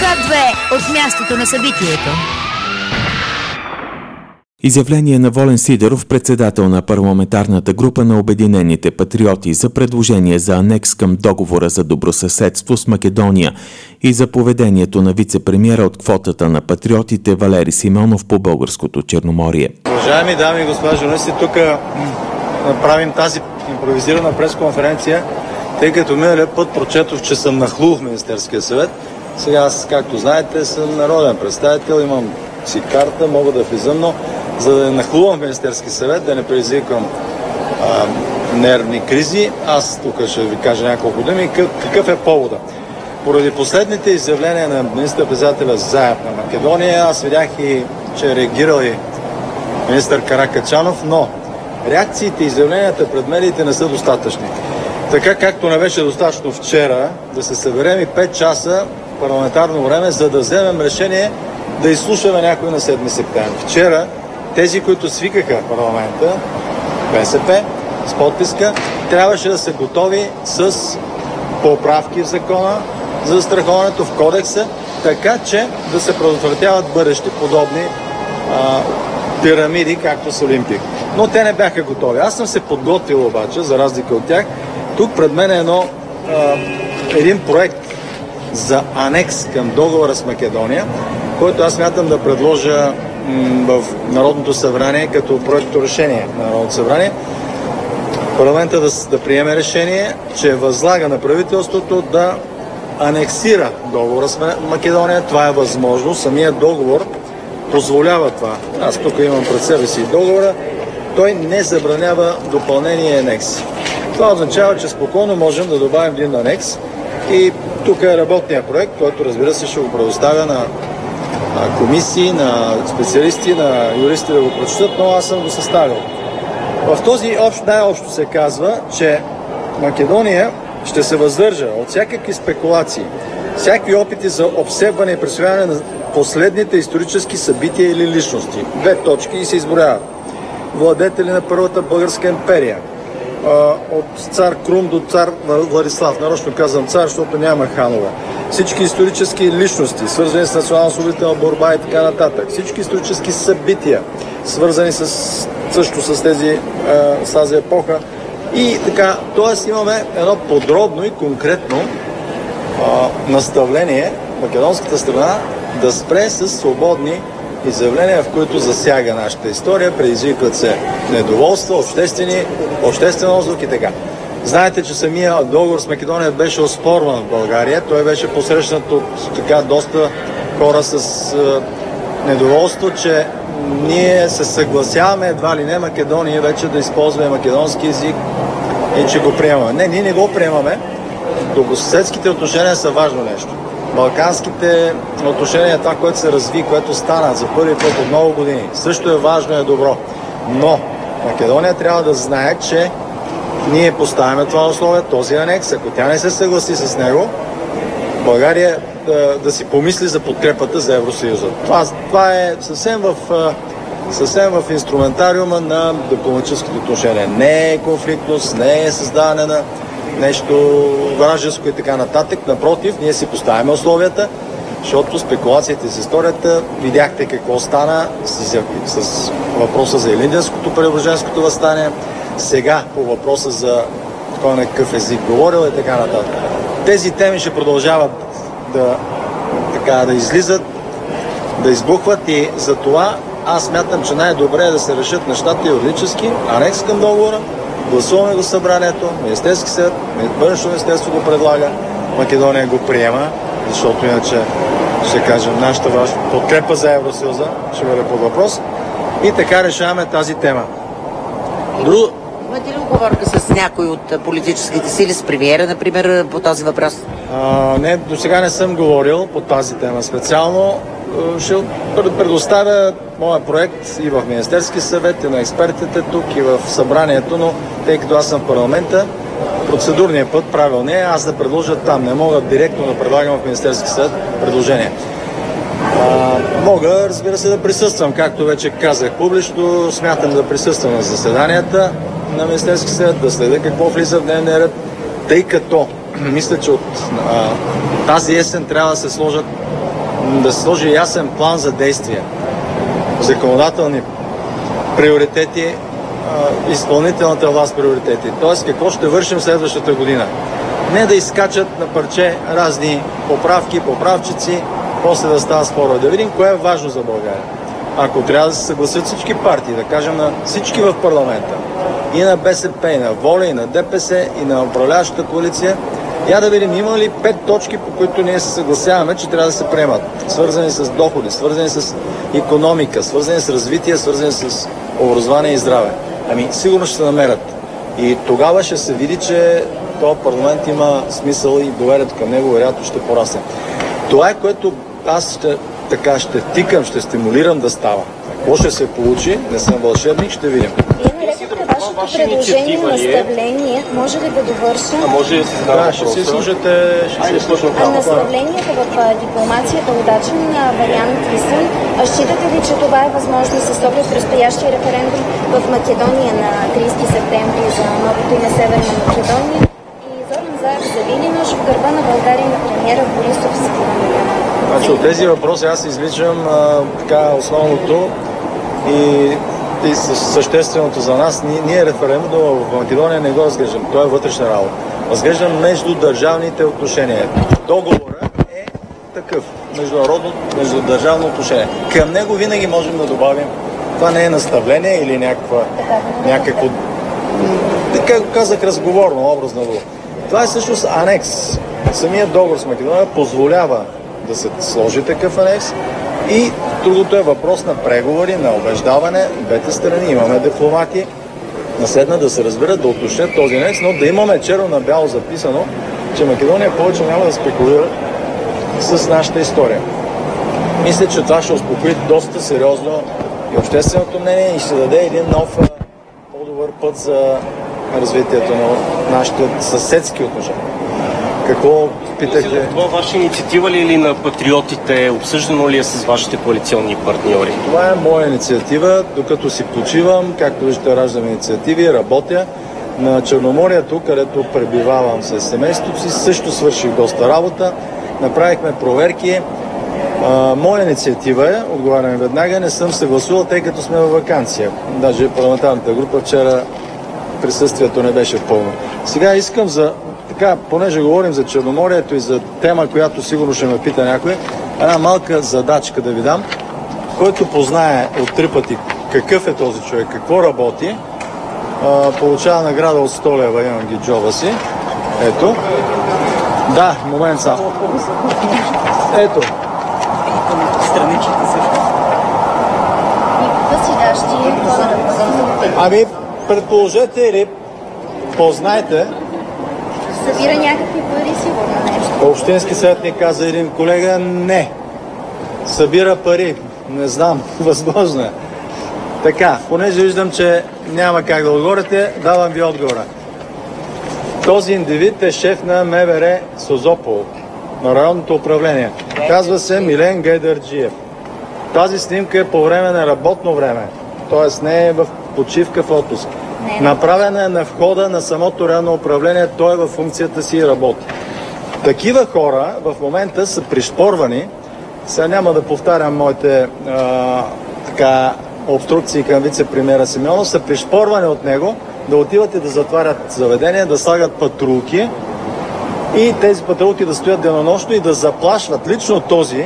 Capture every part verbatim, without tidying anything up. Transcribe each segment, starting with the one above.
Свят две от мястото на събитието. Изявление на Волен Сидеров, председател на парламентарната група на Обединените патриоти, за предложение за анекс към договора за добросъседство с Македония и за поведението на вице-премиера от квотата на патриотите Валери Симеонов по българското Черноморие. Уважаеми дами и господа журналисти, тук направим тази импровизирана пресконференция, тъй като миналия път прочетох, че съм нахлул в Министерския съвет. Сега аз, както знаете, съм народен представител, имам си карта, мога да влизам, но за да не нахлувам в Министерски съвет, да не предизвиквам а, нервни кризи, аз тук ще ви кажа няколко думи. Какъв е повода? Поради последните изявления на министър-председателя Заев на Македония, аз видях и, че е реагирал и министър Каракачанов, но реакциите и изявленията пред медиите не са достатъчни. Така както не беше достатъчно вчера да се съберем и пет часа парламентарно време, за да вземем решение да изслушаме някой на седми септември. Вчера тези, които свикаха парламента, БСП, с подписка, трябваше да са готови с поправки в закона за застраховането, в кодекса, така че да се предотвратяват бъдещи подобни а, пирамиди, както с Олимпик. Но те не бяха готови. Аз съм се подготвил обаче, за разлика от тях. Тук пред мен е едно, а, един проект за анекс към договора с Македония, който аз смятам да предложа в Народното събрание като проекто решение на Народното събрание. Парламента да, да приеме решение, че възлага на правителството да анексира договора с Македония. Това е възможно. Самият договор позволява това. Аз тук имам пред себе си договора. Той не забранява допълнение и анекси. Това означава, че спокойно можем да добавим един анекс и тук е работният проект, който, разбира се, ще го предоставя на комисии, на специалисти, на юристи да го прочитат, но аз съм го съставил. В този общ, най-общо се казва, че Македония ще се въздържа от всякакви спекулации, всякакви опити за обсебване и присвояване на последните исторически събития или личности. Две точки и се изброяват. Владетели на първата българска империя, от цар Крум до цар Владислав. Нарочно казвам цар, защото няма ханове. Всички исторически личности, свързани с национално-освободителна борба и така нататък. Всички исторически събития, свързани с, също с, тези, с тази епоха. И така, т.е. имаме едно подробно и конкретно а, наставление македонската страна да спре с свободни изявления, в които засяга нашата история, предизвикват се недоволства, обществени, обществен отзвук и така. Знаете, че самия договор с Македония беше оспорван в България. Той беше посрещнат от така доста хора с е, недоволство, че ние се съгласяваме едва ли не Македония вече да използва македонски език и че го приемаме. Не, ние не го приемаме. Добросъседските отношения са важно нещо. Балканските отношения, това, което се разви, което стана за първи път от много години, също е важно и е добро. Но Македония трябва да знае, че ние поставяме това условие, този анекс. Ако тя не се съгласи с него, България да, да си помисли за подкрепата за Евросъюза. Това, това е съвсем в, съвсем в инструментариума на дипломатическите отношения. Не е конфликтност, не е създаване на нещо вражеско и така нататък. Напротив, ние си поставяме условията, защото спекулациите с историята, видяхте какво стана с, с въпроса за Илинденското преображенското въстание, сега по въпроса за кой на какъв език говорил и така нататък. Тези теми ще продължават да, така, да излизат, да избухват и за това аз смятам, че най-добре е да се решат нещата юридически, анекс към договора, гласуваме го събранието, Министерски съвет, Външно министерство го предлага, Македония го приема, защото иначе ще кажем нашата ваша подкрепа за Евросъюза ще бъде под въпрос и така решаваме тази тема. Друго... Имате ли оговорка с някой от политическите сили, с премиера, например, по този въпрос? А, не, до сега не съм говорил по тази тема специално. Ще предоставя моя проект и в Министерски съвет, и на експертите тук, и в събранието, но тъй като аз съм в парламента, процедурният път, правилният е аз да предложа там. Не мога директно да предлагам в Министерски съвет предложение. А, мога, разбира се, да присъствам, както вече казах публично, смятам да присъствам на заседанията на Министерски съвет, да следя какво влиза в дневния ред, тъй като мисля, че от а, тази есен трябва да се сложат да се сложи ясен план за действие, законодателни приоритети, изпълнителната власт приоритети. Тоест какво ще вършим следващата година. Не да изкачат на парче разни поправки, поправчици, после да става спора. Да видим кое е важно за България. Ако трябва да се съгласят всички партии, да кажем на всички в парламента, и на БСП, и на ВОЛЯ, и на ДПС, и на управляващата коалиция, я да видим има ли пет точки, по които ние се съгласяваме, че трябва да се приемат. Свързани с доходи, свързани с икономика, свързани с развитие, свързани с образование и здраве. Ами сигурно ще се намерят. И тогава ще се види, че този парламент има смисъл и доверието към него вероятно ще порасне. Това е, което аз ще, така, ще тикам, ще стимулирам да става. Какво ще се получи, не съм вълшебник, ще видим. Вашето предложение, наставление, може ли да довърша? А може ли да си задава въпроса? Да, ще си слушате, ще си слушате. А наставленията в дипломацията удачен вариант ли са? Считате ли, че това е възможно с оглед предстоящия референдум в Македония на тридесети септември за новото име Северна Македония? И Зоран Заев заяви ли нож в гърба на България на премиера Борисов с планиране? Значи от тези въпроси аз извличам а, така основното и И същественото за нас, ние, ние референдум в Македония не го разглеждам. Това е вътрешна работа. Разглеждам между държавните отношения. Договорът е такъв. Международно, междудържавно отношение. Към него винаги можем да добавим. Това не е наставление или някаква, някакво, така казах, разговорно, образно. Това е всъщност анекс. Самият договор с Македония позволява да се сложи такъв анекс. И другото е въпрос на преговори, на убеждаване. Двете страни имаме дипломати, наседна да се разберат, да уточнят този анекс, но да имаме черно на бяло записано, че Македония повече няма да спекулира с нашата история. Мисля, че това ще успокои доста сериозно и общественото мнение и ще даде един нов, по-добър път за развитието на нашите съседски отношения. Какво питахте? Това ваша инициатива ли или на патриотите? Обсъждано ли е с вашите коалиционни партньори? Това е моя инициатива. Докато си почивам, както виждате, раждам инициативи, работя. На Черноморието, където пребивавам с семейството си, също свърших доста работа. Направихме проверки. А, моя инициатива е, отговарям веднага, не съм съгласувал, тъй като сме във ваканция. Даже парламентарната група вчера присъствието не беше пълно. Сега искам за така, понеже говорим за Черноморието и за тема, която сигурно ще ме пита някой, една малка задачка да ви дам, който познае от три пъти какъв е този човек, какво работи, а, получава награда от сто лева, имам ги джоба си. Ето. Да, момент само. Ето. Страничите също. И какво си даш ти? Ами, предположете или познайте. Събира някакви пари, сигурно нещо. Общински съветник каза един колега, не. Събира пари. Не знам, възможно е. Така, понеже виждам, че няма как да отговорите, давам ви отговора. Този индивид е шеф на МВР Созопол, на районното управление. Казва се Милен Гайдарджиев. Тази снимка е по време на работно време, т.е. не е в почивка, в отпуск. Направена е на входа на самото районно управление, той е във функцията си и работи. Такива хора в момента са пришпорвани. Сега няма да повтарям моите а, така, обструкции към вице-премиера Симеонов, са пришпорвани от него да отиват и да затварят заведения, да слагат патрулки и тези патрулки да стоят денонощно и да заплашват. Лично този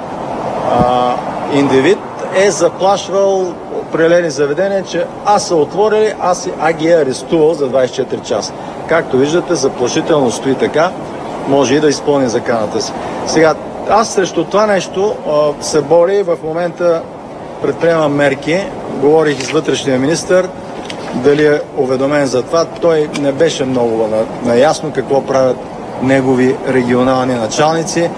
а, индивид е заплашвал определени заведения, че аз са отворили, аз а ги е арестувал за двайсет и четири часа. Както виждате, заплашително стои така, може и да изпълни заканата си. Сега, аз срещу това нещо а, се боря и в момента предприемам мерки. Говорих и с вътрешния министър, дали е уведомен за това. Той не беше много наясно какво правят негови регионални началници.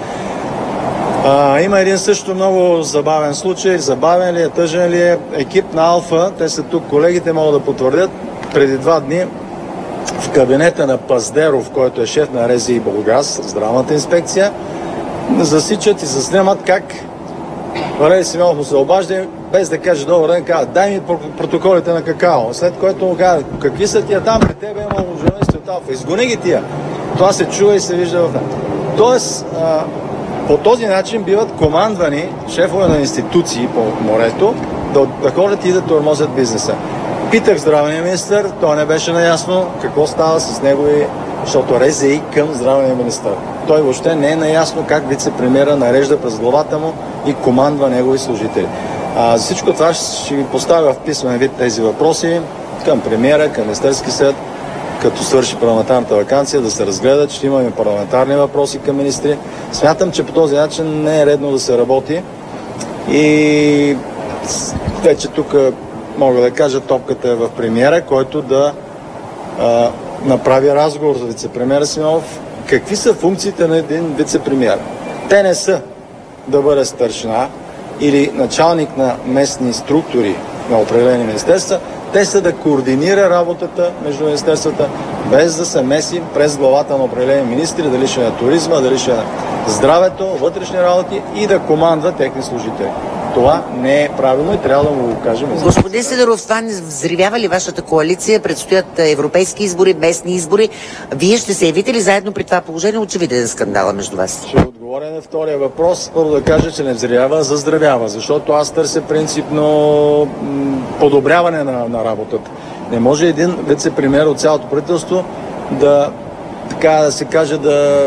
А, има един също много забавен случай. Забавен ли е, тъжен ли е? Екип на Алфа, те са тук, колегите могат да потвърдят, преди два дни в кабинета на Паздеров, който е шеф на РЗИ Бургас, здравната инспекция, засичат и заснемат как Валерий Симеонов му се обажда, без да каже добър ден, казва, дай ми протоколите на Какао. След което му казва, какви са тия там, при тебе има журналисти от Алфа, изгони ги тия. Това се чува и се вижда в нас. Тоест, а, По този начин биват командвани шефове на институции по морето да, да ходят и да тормозят бизнеса. Питах здравния министър, той не беше наясно какво става с негови, защото резе и към здравния министър. Той въобще не е наясно как вице-премиера нарежда през главата му и командва негови служители. А, за всичко това ще ви поставя в писмен вид тези въпроси към премиера, към Министерски съвет, като свърши парламентарната ваканция, да се разгледат. Ще имаме парламентарни въпроси към министри. Смятам, че по този начин не е редно да се работи. И вече тук мога да кажа, топката е в премиера, който да а, направи разговор за вице-премиера Симеонов. Какви са функциите на един вице-премиер? Те не са да бъде старшина или началник на местни структури на определени министерства. Те са да координира работата между министерствата, без да се меси през главата на определени министри, дали ще е на туризма, дали ще е на здравето, вътрешни работи и да командва техни служители. Това не е правилно и трябва да му го кажем. Господин Сидеров, това не взривява ли вашата коалиция? Предстоят европейски избори, местни избори. Вие ще се явите ли заедно при това положение? Очевиден скандала между вас. Ще отговоря на втория въпрос. Първо да кажа, че не взривява, а заздравява, защото аз търся принципно м- подобряване на, на работата. Не може един вице-премиер от цялото правителство да, така да се каже, да,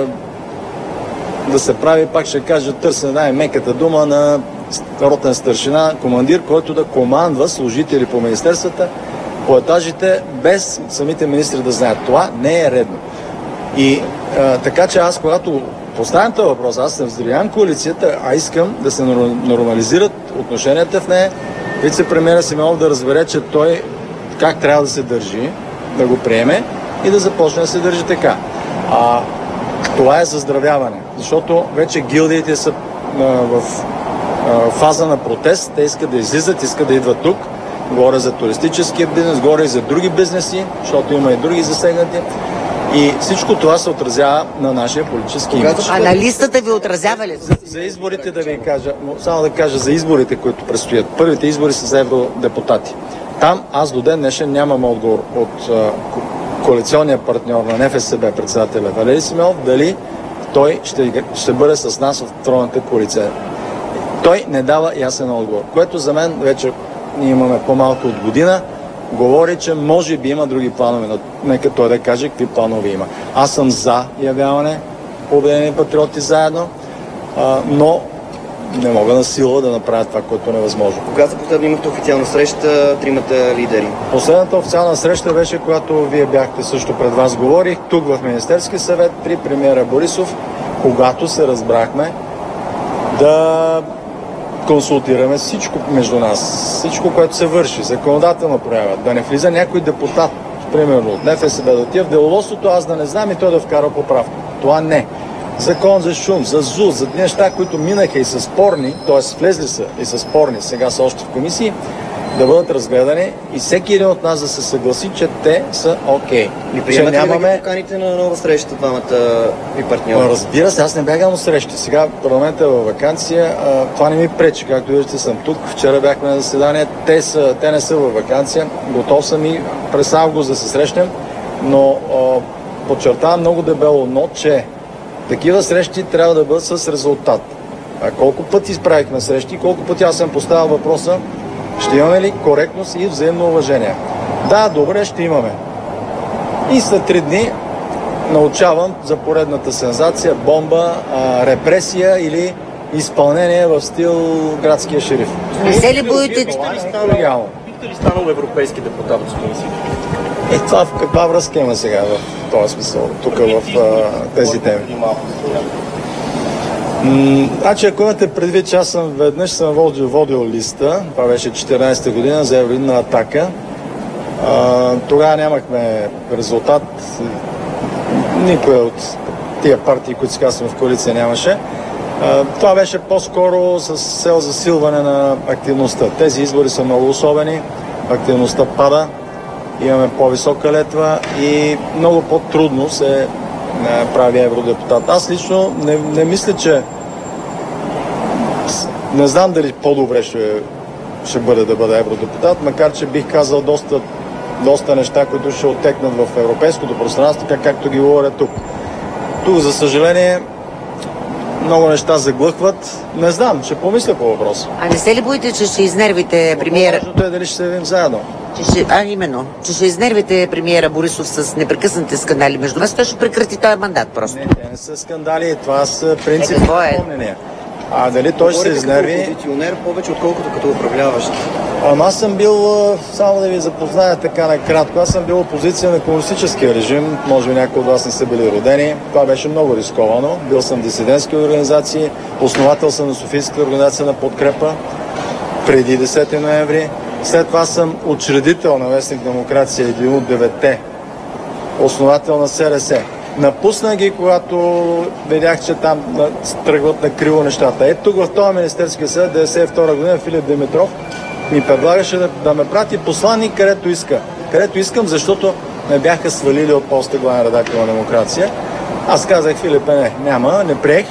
да се прави, пак ще кажа, търся най-меката дума на ротен старшина, командир, който да командва служители по министерствата, по етажите, без самите министри да знаят. Това не е редно. И а, така че аз, когато поставям този въпрос, аз не взривявам коалицията, а искам да се нормализират отношенията в нея, вице-премиера Симеонов да разбере, че той как трябва да се държи, да го приеме и да започне да се държи така. А това е заздравяване, защото вече гилдиите са а, в фаза на протест, те искат да излизат, искат да идват тук. Говоря за туристическия бизнес, говоря и за други бизнеси, защото има и други засегнати. И всичко това се отразява на нашия политически имидж. А на листата ви отразява ли? За, за изборите да ви кажа, само да кажа за изборите, които предстоят. Първите избори са за евродепутати. Там аз до ден днешен нямам отговор от а, коалиционния партньор на НФСБ, председателя Валери Симеонов, дали той ще, ще бъде с нас в тройната коалиция. Той не дава ясен отговор, което за мен вече ние имаме по-малко от година, говори, че може би има други планове, но нека той да каже какви планове има. Аз съм за явяване Обединени патриоти заедно, а, но не мога на сила да направя това, което е невъзможно. Кога за последно имахте официална среща тримата лидери? Последната официална среща беше, когато вие бяхте също пред вас, говорих тук в Министерски съвет при премиера Борисов, когато се разбрахме да консултираме всичко между нас, всичко, което се върши, законодателна проява, да не влиза някой депутат, примерно от НФСБ, да отива в деловодството, аз да не знам и той да вкара поправка. Това не. Закон за шум, за ЗУ, за неща, които минаха и са спорни, т.е. влезли са и са спорни, сега са още в комисии, да бъдат разгледани и всеки един от нас да се съгласи, че те са окей. И приемате ли да ги поканите на нова среща двамата ви партньори? Разбира се, аз не бягам на срещи. Сега парламентът е във ваканция, а, това не ми пречи, както виждате съм тук. Вчера бяхме на заседание, те, са, те не са във ваканция. Готов съм и през август да се срещнем, но а, подчертавам много дебело, но че такива срещи трябва да бъдат с резултат. А колко пъти изправихме срещи, колко пъти аз съм поставил въпроса, ще имаме ли коректност и взаимно уважение? Да, добре, ще имаме. И след три дни научавам за поредната сензация, бомба, а, репресия или изпълнение в стил градския шериф. Не се ли боите? Бихте ли станал европейски депутат, господин Сидеров? И това в каква връзка има сега в този смисъл, тук в а, тези теми? М- значи, ако имате предвид, че аз съм веднъж съм водил, водил листа, това беше четиринадесета година за евроидна атака. А, тогава нямахме резултат. Никоя от тия партии, които сега сме в коалиция, нямаше. А, това беше по-скоро с цел засилване на активността. Тези избори са много особени, активността пада, имаме по-висока летва и много по-трудно се прави евродепутат. Аз лично не, не мисля, че не знам дали по-добре ще, ще бъде да бъде евродепутат, макар че бих казал доста, доста неща, които ще оттекнат в европейското пространство, така както ги говоря тук. Тук, за съжаление, много неща заглъхват. Не знам, ще помисля по въпроса. А не се ли боите, че ще изнервите премиера? Важното е дали ще се видим заедно. Че ще, а, именно. Че ще изнервите премиера Борисов с непрекъснати скандали между вас, той ще прекрати този мандат просто. Не, те не са скандали, това са принципни Е, какво е? напомнения. А дали той ще се Говорите като изнерви? опозиционер повече, отколкото като управляващ. Ама аз съм бил, а, само да ви запозная така накратко, аз съм бил опозиция на комунистическия режим, може би някои от вас не са били родени, това беше много рисковано, бил съм в дисидентски организации, основател съм на Софийската организация на подкрепа преди десети ноември, след това съм учредител на Вестник Демокрация, един от деветте, основател на СРС. Напусна ги, когато видях, че там тръгват на криво нещата. Ето тук в този Министерския съвет, деветдесет и втора година, Филип Димитров ми предлагаше да, да ме прати посланник, където иска. Където искам, защото ме бяха свалили от поста главен редактор на Демокрация. Аз казах, Филипе, не, няма, не приех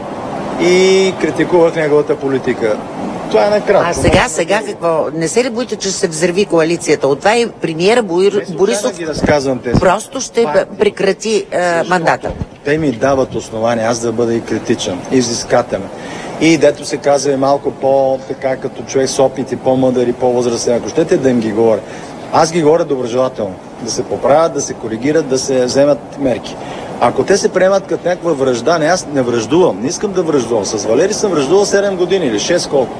и критикувах неговата политика. Това е накратко. А сега, сега какво? Не се ли боите, че ще се взриви коалицията? От това и премиера Боир... Борисов ги разказвам тези. просто ще прекрати е, мандата. Те ми дават основания аз да бъда и критичен, и взискателен. И дето се казва и малко по-така като човек с опит и по-мъдър и по-възрастен, ако щете да им ги говоря. Аз ги говоря доброжелателно. Да се поправят, да се коригират, да се вземат мерки. Ако те се приемат като някаква връжда, не, аз не връждувам, не искам да връждувам. С Валери съм връждувал седем години или шест колко.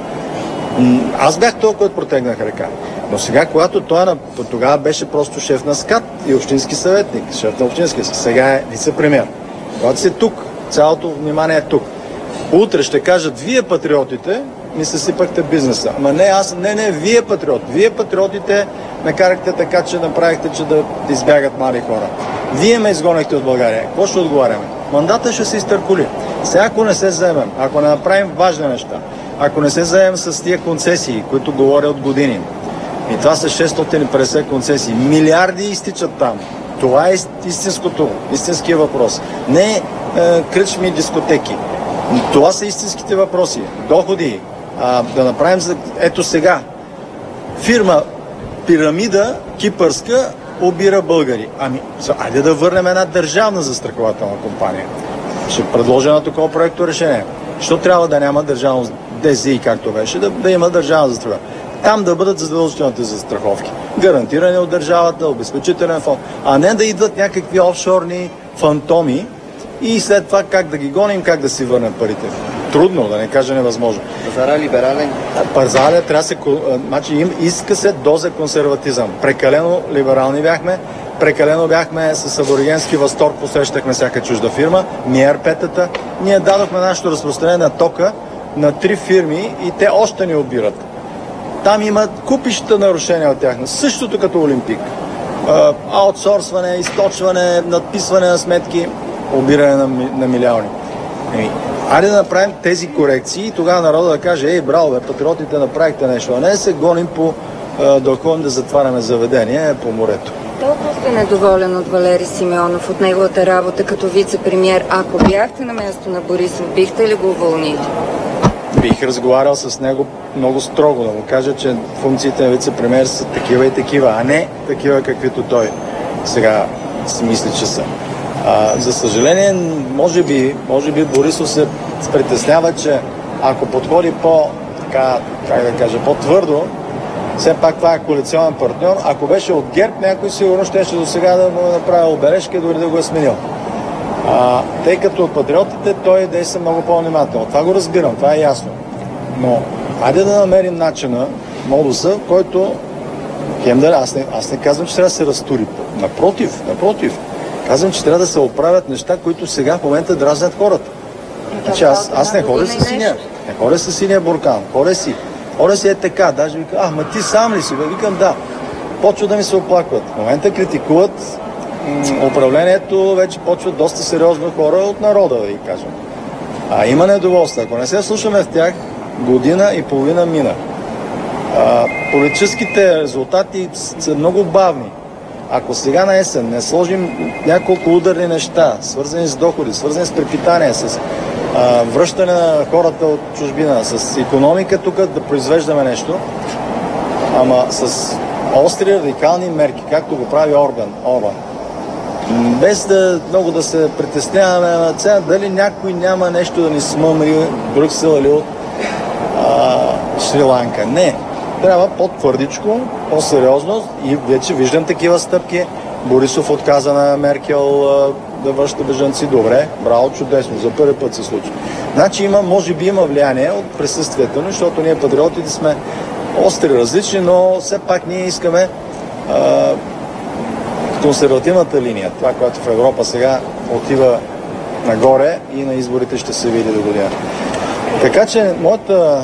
Аз бях този, който протегнах ръка. Но сега, когато той тогава беше просто шеф на СКАТ и общински съветник, шеф на общински, сега е вице-премиер. Когато си тук, цялото внимание е тук. Утре ще кажат, вие патриотите ми съсипахте бизнеса. Ама не, аз, не, не, вие патриот. Вие патриотите ме карахте така, че направихте, че да избягат млади хора. Вие ме изгонихте от България. Какво ще отговаряме? Мандата ще се изтърколи. Сега, ако не се вземем, ако не направим важни неща, ако не се заем с тия концесии, които говоря от години, и това са шестстотин и петдесет концесии, милиарди изтичат там. Това е истинското, истинския въпрос. Не е, кръчми и дискотеки. Това са истинските въпроси. Доходи. А, да направим за... Ето сега. Фирма Пирамида, кипърска, обира българи. Ами, айде да върнем една държавна застрахователна компания. Ще предложа на такова проекто решение. Що трябва да няма държавно ДЗИ, както беше, да, да има държавна застраховка. Там да бъдат задължителните застраховки. Гарантирани от държавата, обезпечителен фонд, а не да идват някакви офшорни фантоми и след това как да ги гоним, как да си върнем парите. Трудно, да не кажа невъзможно. Пазара либерален. Пазара трябва да се... Значи им иска се доза консерватизъм. Прекалено либерални бяхме, прекалено бяхме с аборигенски възторг, посрещахме всяка чужда фирма, МИЕР-петата. Ние дадохме нашето разпространение на тока на три фирми и те още ни обират. Там имат купища нарушения от тях. Същото като Олимпик. Аутсорсване, източване, надписване на сметки, обиране на, на милиони. Еми, айде да направим тези корекции и тогава народа да каже, ей, браво, бе, патриотите направихте нещо, а не се гоним по да ходим да затваряме заведения по морето. Толкова сте недоволен от Валери Симеонов, от неговата работа като вице-премиер. Ако бяхте на място на Борисов, бихте ли го уволнили? Бих разговарял с него много строго, да му кажа, че функциите на вице-премиер са такива и такива, а не такива, каквито той сега си мисли, че са. А, за съжаление, може би, може би Борисов се притеснява, че ако подходи по, така, как да кажа, по-твърдо, все пак това е коалиционен партньор. Ако беше от ГЕРБ, някой сигурно щеше до сега да му направи обележка и дори да го е сменил. А, тъй като от патриотите той действа много по-внимателно. Това го разбирам, това е ясно. Но хайде да намерим начина, модуса, който хем да, аз не, аз не казвам, че трябва да се разтури. Напротив, напротив. Казвам, че трябва да се оправят неща, които сега в момента дразнят хората. Значи аз, аз не ходя с синия. Не ходя с синия буркан. Ходя си. Ходя си е така. Даже вика, а, ма ти сам ли си? Викам, да. Почва да ми се оплакват. В момента критикуват м- управлението, вече почват доста сериозно хора от народа, да ги кажем. А има недоволство. Ако не се слушаме в тях, година и половина мина. А, политическите резултати са много бавни. Ако сега на есен не сложим няколко ударни неща, свързани с доходи, свързани с препитание, с а, връщане на хората от чужбина, с икономика тук да произвеждаме нещо, ама с остри радикални мерки, както го прави Орбан, Орбан Без да много да се притесняваме на цена, дали някой няма нещо да ни смъмри Брюксел или от а, Шри-Ланка. Не. Трябва по-твърдичко, по-сериозно и вече виждам такива стъпки. Борисов отказа на Меркел а, да връща бежанци. Добре, браво, чудесно. За първи път се случи. Значи има, може би има влияние от присъствието ни, защото ние патриотите сме остри, различни, но все пак ние искаме а, консервативната линия, това, което в Европа сега отива нагоре и на изборите ще се види до година. Така че моята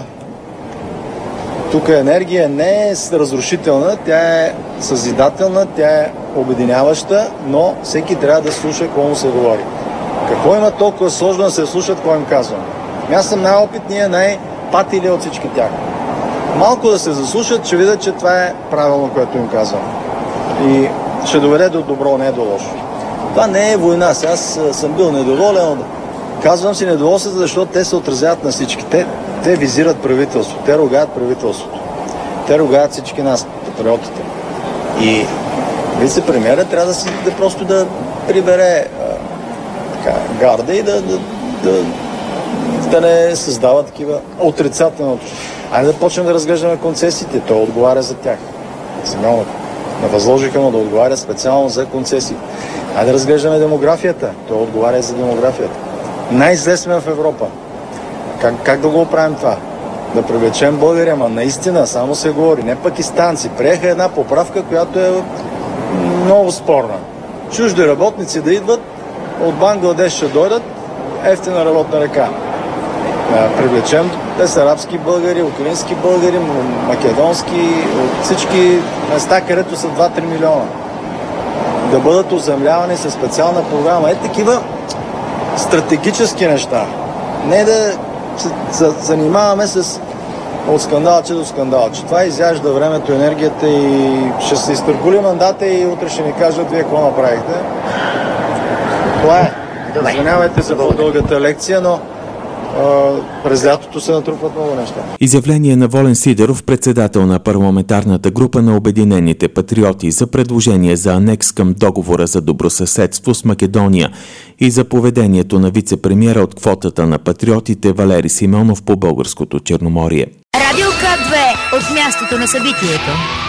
тук енергия не е разрушителна, тя е съзидателна, тя е обединяваща, но всеки трябва да слуша какво му се говори. Какво има толкова сложно да се слушат, какво им казвам? Аз съм най-опитния, най-патили от всички тях. Малко да се заслушат, ще видят, че това е правилно, което им казвам. И ще доведе до добро, не до лошо. Това не е война. Аз съм бил недоволен. Казвам си недоволството, защото те се отразяват на всички. Те, те визират правителството. Те ругаят правителството. Те ругаят всички нас, патриотите. И вице-премиерът трябва да си да просто да прибере а, така, гарда и да, да, да, да не създава такива отрицателното. Айде да почнем да разглеждаме концесиите. Той отговаря за тях. Сигналното. Да възложиха му да отговаря специално за концесии. Айде да разглеждаме демографията. Той отговаря за демографията. Най-зле сме в Европа. Как, как да го оправим това? Да привлечем българи, ама наистина само се говори. Не пакистанци. Приеха една поправка, която е много спорна. Чужди работници да идват, от Бангладеш ще дойдат, ефтина работна ръка. Привлечем те са арабски българи, украински българи, македонски, от всички места, където са два-три милиона. Да бъдат оземлявани със специална програма. Е такива стратегически неща. Не да се занимаваме с от скандалче до скандалче. Това изяжда времето, енергията и ще се изтъркули мандата и утре ще ни кажат вие какво направихте. Това е. Извинявайте за по-дългата лекция, но през лятото се натрупват много неща. Изявление на Волен Сидеров, председател на парламентарната група на Обединените патриоти за предложение за анекс към договора за добросъседство с Македония и за поведението на вице-премиера от квотата на патриотите Валери Симеонов по българското Черноморие. Радио К две от мястото на събитието.